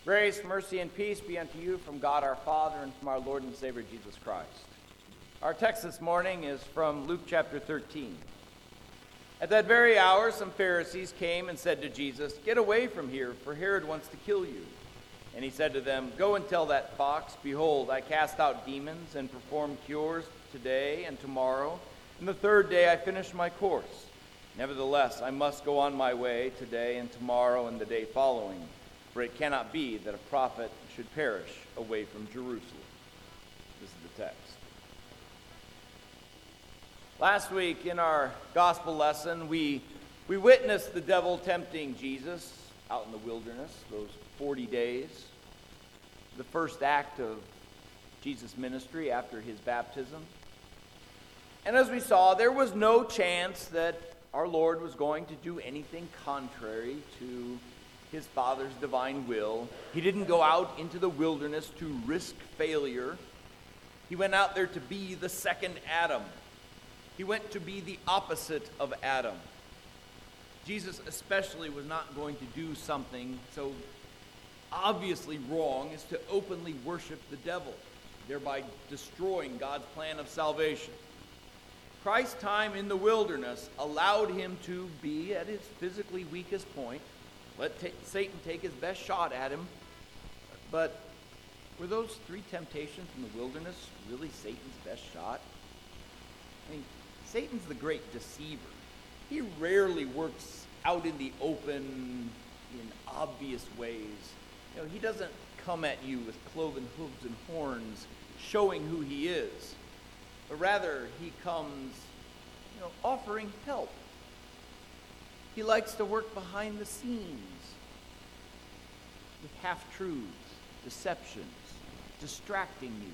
Grace, mercy, and peace be unto you from God our Father and from our Lord and Savior Jesus Christ. Our text this morning is from Luke chapter 13. At that very hour, some Pharisees came and said to Jesus, "Get away from here, for Herod wants to kill you." And he said to them, "Go and tell that fox, behold, I cast out demons and perform cures today and tomorrow, and the third day I finish my course. Nevertheless, I must go on my way today and tomorrow and the day following, for it cannot be that a prophet should perish away from Jerusalem." This is the text. Last week in our gospel lesson, we witnessed the devil tempting Jesus out in the wilderness, those 40 days, the first act of Jesus' ministry after his baptism. And as we saw, there was no chance that our Lord was going to do anything contrary to his Father's divine will. He didn't go out into the wilderness to risk failure. He went out there to be the second Adam. He went to be the opposite of Adam. Jesus especially was not going to do something so obviously wrong as to openly worship the devil, thereby destroying God's plan of salvation. Christ's time in the wilderness allowed him to be at his physically weakest point, let Satan take his best shot at him. But were those three temptations in the wilderness really Satan's best shot? I mean, Satan's the great deceiver. He rarely works out in the open in obvious ways. He doesn't come at you with cloven hooves and horns showing who he is. But rather, he comes, offering help. He likes to work behind the scenes with half-truths, deceptions, distracting you.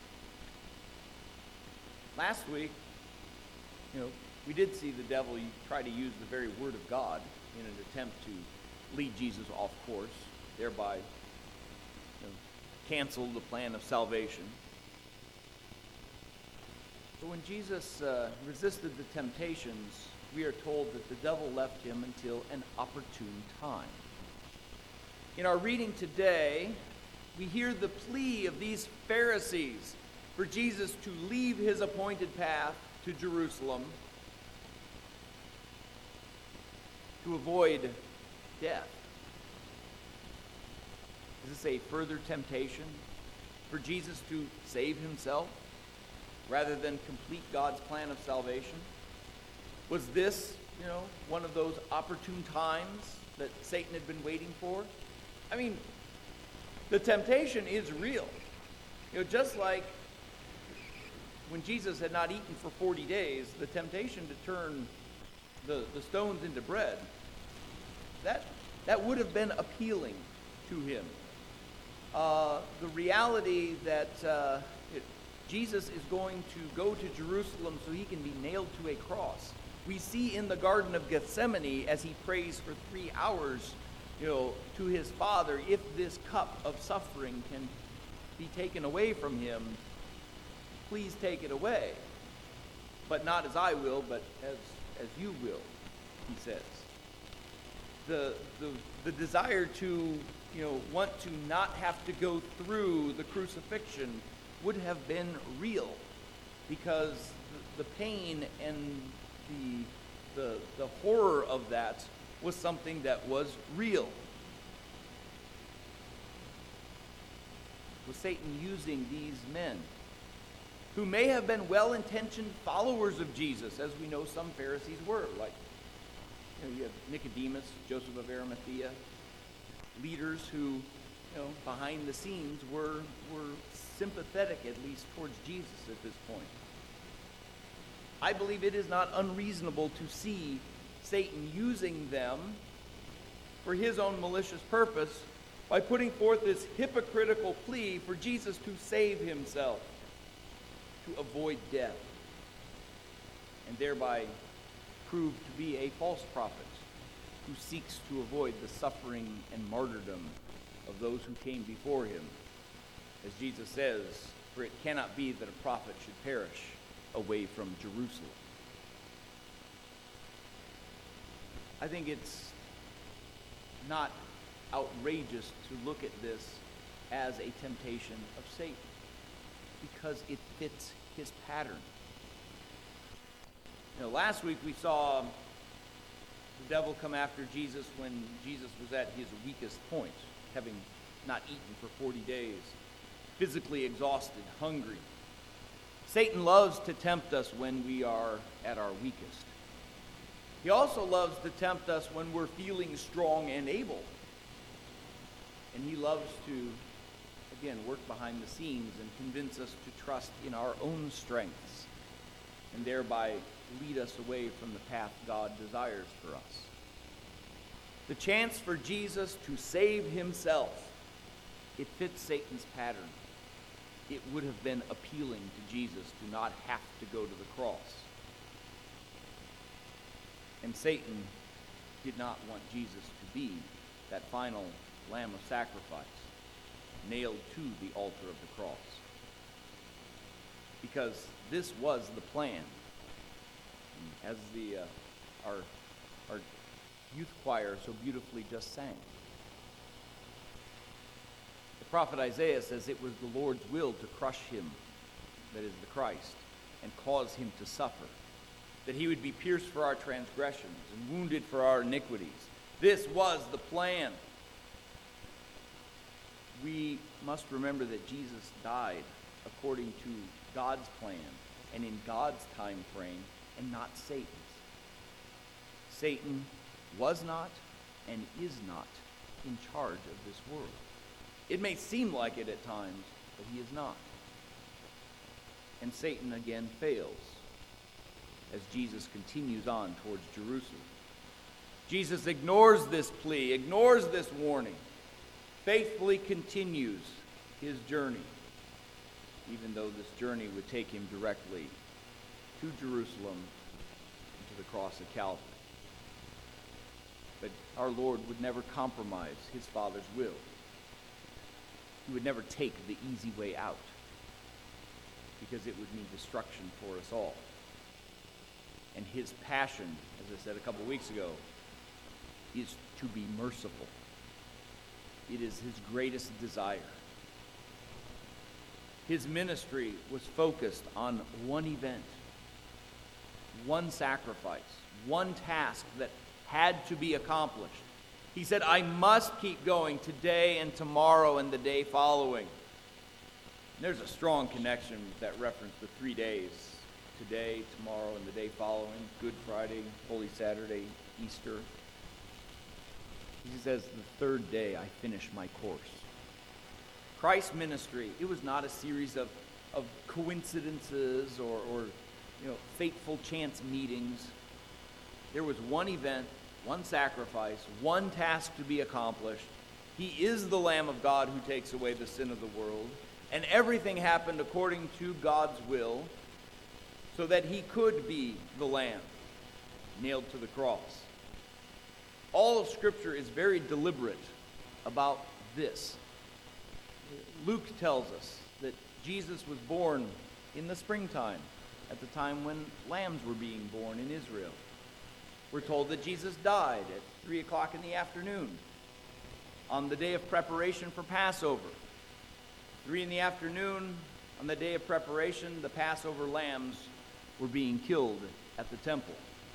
Last week, we did see the devil try to use the very word of God in an attempt to lead Jesus off course, thereby cancel the plan of salvation. But when Jesus resisted the temptations, we are told that the devil left him until an opportune time. In our reading today, we hear the plea of these Pharisees for Jesus to leave his appointed path to Jerusalem to avoid death. Is this a further temptation for Jesus to save himself rather than complete God's plan of salvation? Was this, one of those opportune times that Satan had been waiting for? I mean, the temptation is real. Just like when Jesus had not eaten for 40 days, the temptation to turn the stones into bread, that would have been appealing to him. The reality that Jesus is going to go to Jerusalem so he can be nailed to a cross. We see in the Garden of Gethsemane as he prays for 3 hours, to his Father, if this cup of suffering can be taken away from him, please take it away. But not as I will, but as you will, he says. The desire to, want to not have to go through the crucifixion would have been real, because the pain and the horror of that was something that was real. Was Satan using these men who may have been well-intentioned followers of Jesus, as we know some Pharisees were, like you have Nicodemus, Joseph of Arimathea, leaders who, behind the scenes were sympathetic, at least, towards Jesus at this point. I believe it is not unreasonable to see Satan using them for his own malicious purpose by putting forth this hypocritical plea for Jesus to save himself, to avoid death, and thereby prove to be a false prophet who seeks to avoid the suffering and martyrdom of those who came before him. As Jesus says, "For it cannot be that a prophet should perish away from Jerusalem." I think it's not outrageous to look at this as a temptation of Satan, because it fits his pattern. Last week we saw the devil come after Jesus when Jesus was at his weakest point, having not eaten for 40 days, physically exhausted, hungry. Satan loves to tempt us when we are at our weakest. He also loves to tempt us when we're feeling strong and able. And he loves to, again, work behind the scenes and convince us to trust in our own strengths and thereby lead us away from the path God desires for us. The chance for Jesus to save himself, it fits Satan's pattern. It would have been appealing to Jesus to not have to go to the cross. And Satan did not want Jesus to be that final lamb of sacrifice nailed to the altar of the cross. Because this was the plan. As our youth choir so beautifully just sang. The prophet Isaiah says it was the Lord's will to crush him, that is the Christ, and cause him to suffer, that he would be pierced for our transgressions and wounded for our iniquities. This was the plan. We must remember that Jesus died according to God's plan and in God's time frame, and not Satan's. Satan was not and is not in charge of this world. It may seem like it at times, but he is not. And Satan again fails as Jesus continues on towards Jerusalem. Jesus ignores this plea, ignores this warning, faithfully continues his journey, even though this journey would take him directly to Jerusalem and to the cross of Calvary. But our Lord would never compromise his Father's will. He would never take the easy way out, because it would mean destruction for us all. And his passion, as I said a couple weeks ago, is to be merciful. It is his greatest desire. His ministry was focused on one event, one sacrifice, one task that had to be accomplished. He said, I must keep going today and tomorrow and the day following. And there's a strong connection with that reference to 3 days. Today, tomorrow, and the day following. Good Friday, Holy Saturday, Easter. He says, the third day I finish my course. Christ's ministry, it was not a series of coincidences or fateful chance meetings. There was one event, one sacrifice, one task to be accomplished. He is the Lamb of God who takes away the sin of the world. And everything happened according to God's will so that he could be the Lamb nailed to the cross. All of Scripture is very deliberate about this. Luke tells us that Jesus was born in the springtime, at the time when lambs were being born in Israel. We're told that Jesus died at 3 o'clock in the afternoon on the day of preparation for Passover. 3 in the afternoon, on the day of preparation, the Passover lambs were being killed at the temple.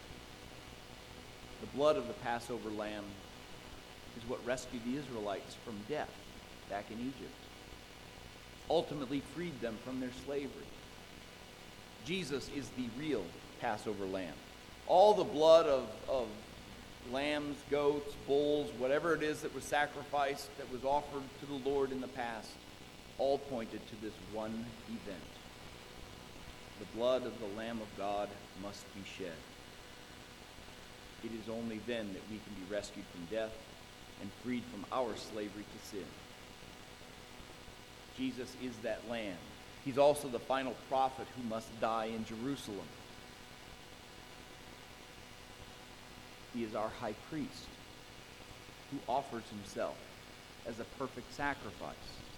The blood of the Passover lamb is what rescued the Israelites from death back in Egypt, ultimately freed them from their slavery. Jesus is the real Passover lamb. All the blood of lambs, goats, bulls, whatever it is that was sacrificed, that was offered to the Lord in the past, all pointed to this one event. The blood of the Lamb of God must be shed. It is only then that we can be rescued from death and freed from our slavery to sin. Jesus is that Lamb. He's also the final prophet who must die in Jerusalem. He is our high priest who offers himself as a perfect sacrifice.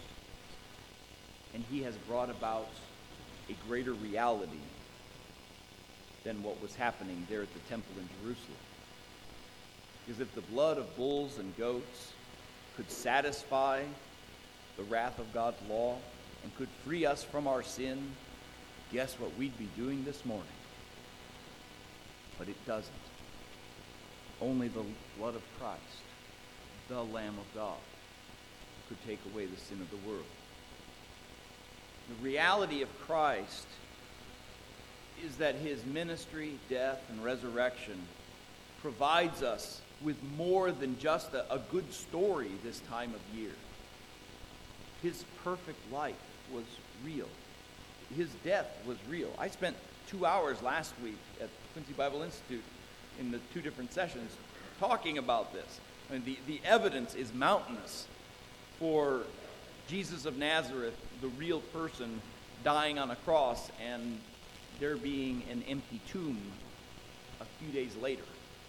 And he has brought about a greater reality than what was happening there at the temple in Jerusalem. Because if the blood of bulls and goats could satisfy the wrath of God's law and could free us from our sin, guess what we'd be doing this morning? But it doesn't. Only the blood of Christ, the Lamb of God, could take away the sin of the world. The reality of Christ is that his ministry, death, and resurrection provides us with more than just a good story this time of year. His perfect life was real. His death was real. I spent 2 hours last week at Quincy Bible Institute in the 2 different sessions talking about this. I mean, the evidence is mountainous for Jesus of Nazareth, the real person, dying on a cross, and there being an empty tomb a few days later.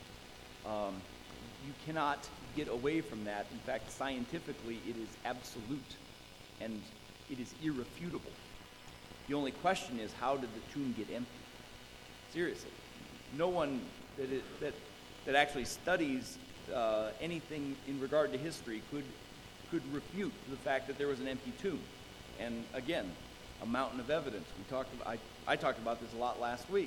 You cannot get away from that. In fact, scientifically, it is absolute, and it is irrefutable. The only question is, how did the tomb get empty? Seriously. No one that actually studies anything in regard to history could refute the fact that there was an empty tomb. And again, a mountain of evidence. I talked about this a lot last week.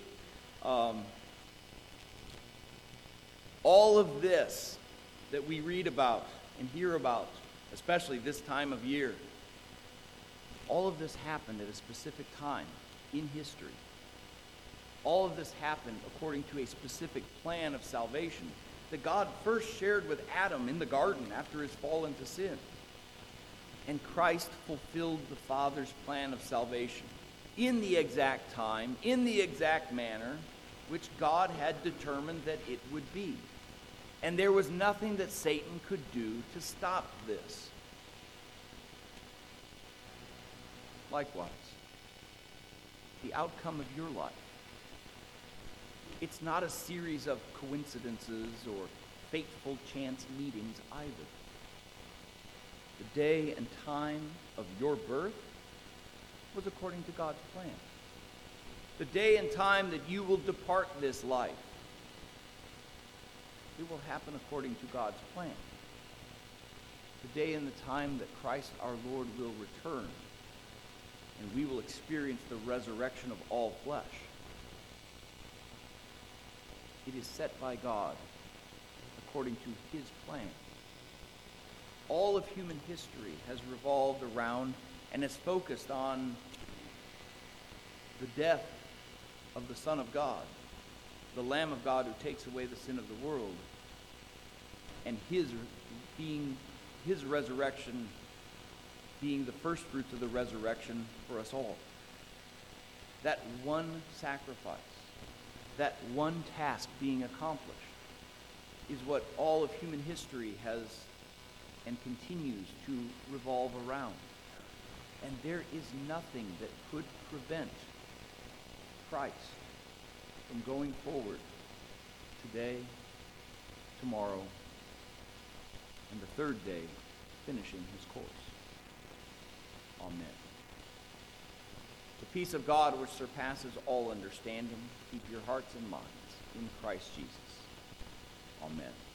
All of this that we read about and hear about, especially this time of year, all of this happened at a specific time in history. All of this happened according to a specific plan of salvation that God first shared with Adam in the garden after his fall into sin. And Christ fulfilled the Father's plan of salvation in the exact time, in the exact manner, which God had determined that it would be. And there was nothing that Satan could do to stop this. Likewise, the outcome of your life. It's not a series of coincidences or fateful chance meetings either. The day and time of your birth was according to God's plan. The day and time that you will depart this life, it will happen according to God's plan. The day and the time that Christ our Lord will return, and we will experience the resurrection of all flesh. It is set by God according to his plan. All of human history has revolved around and is focused on the death of the Son of God, the Lamb of God who takes away the sin of the world, and his resurrection being the first fruits of the resurrection for us all. That one sacrifice, that one task being accomplished, is what all of human history has and continues to revolve around. And there is nothing that could prevent Christ from going forward today, tomorrow, and the third day finishing his course. Amen. The peace of God which surpasses all understanding, keep your hearts and minds in Christ Jesus. Amen.